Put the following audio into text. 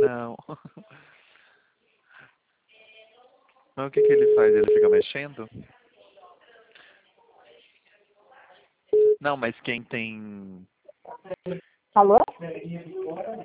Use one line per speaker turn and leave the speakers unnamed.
Não. Mas o que que ele faz? Ele fica mexendo? Não, mas quem tem...
Alô?